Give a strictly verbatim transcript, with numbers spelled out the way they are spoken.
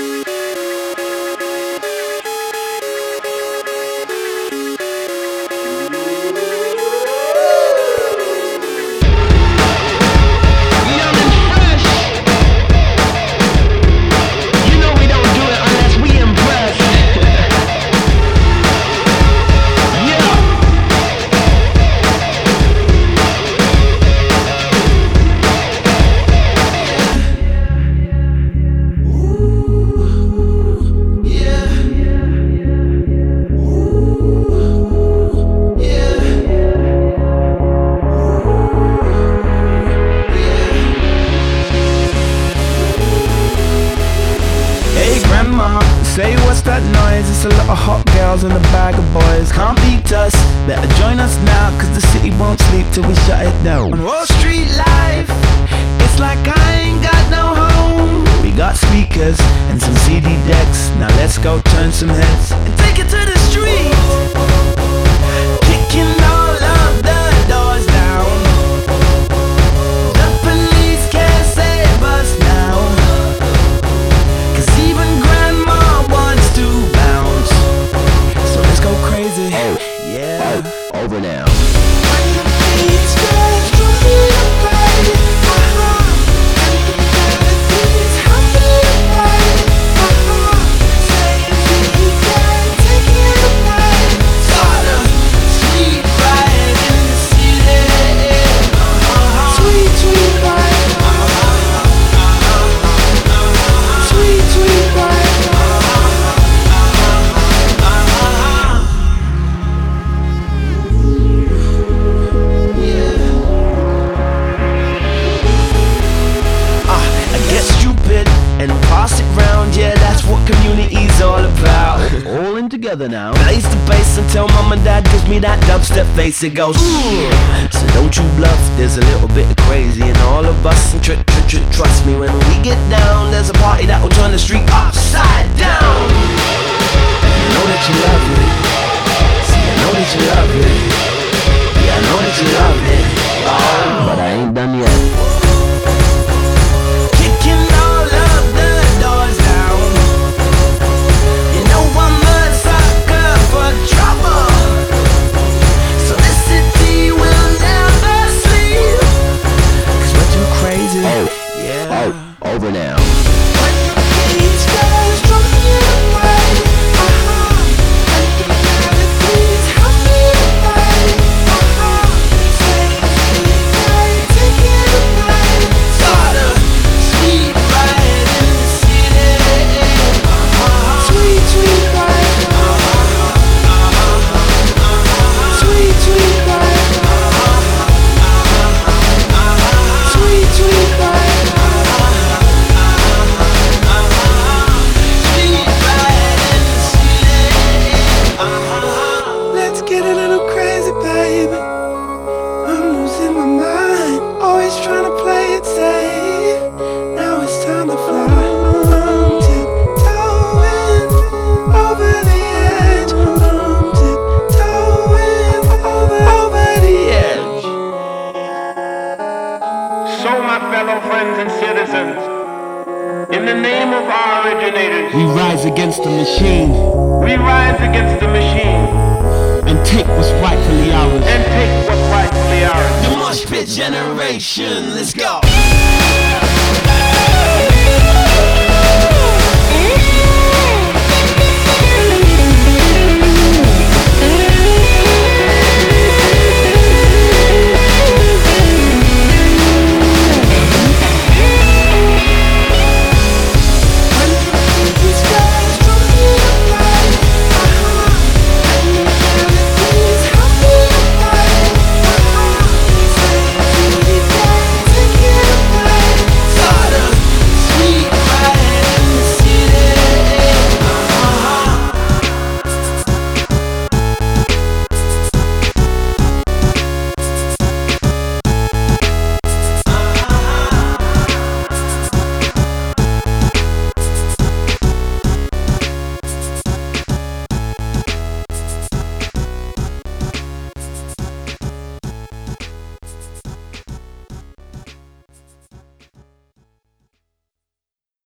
Say what's that noise? It's a lot of hot girls and a bag of boys. Can't beat us, better join us now, cause the city won't sleep till we shut it down. On Wall Street life, it's like I ain't got no home. We got speakers and some C D decks. Now let's go turn some heads and take it to the street. Kicking all of the doors down. The police can't save us now, cause even grandma wants to bounce. So let's go crazy. Oh, yeah. Oh, over now. When the beats crash, drum in the play. Uh-huh. And the melodies humming away. Uh-huh. Saying we can take it away. Sort of sweet ride in the city. Uh-huh. Sweet, sweet ride. Uh-huh. Sweet, sweet ride. And pass it round, yeah, that's what community's all about. All in together now. Blaze the bass until mom and dad gives me that dubstep face. It goes, ooh. So don't you bluff, there's a little bit of crazy in all of us. And tr tr tr trust me, when we get down, there's a party that will turn the street upside down. You know that you love it. See, I know that you love it. Yeah, I know that you love it. Oh, But I ain't done yet. Over now. In the name of our originators, we rise against the machine. We rise against the machine. And take what's rightfully ours. And take what's rightfully ours. The Mosh Pit Generation, let's go.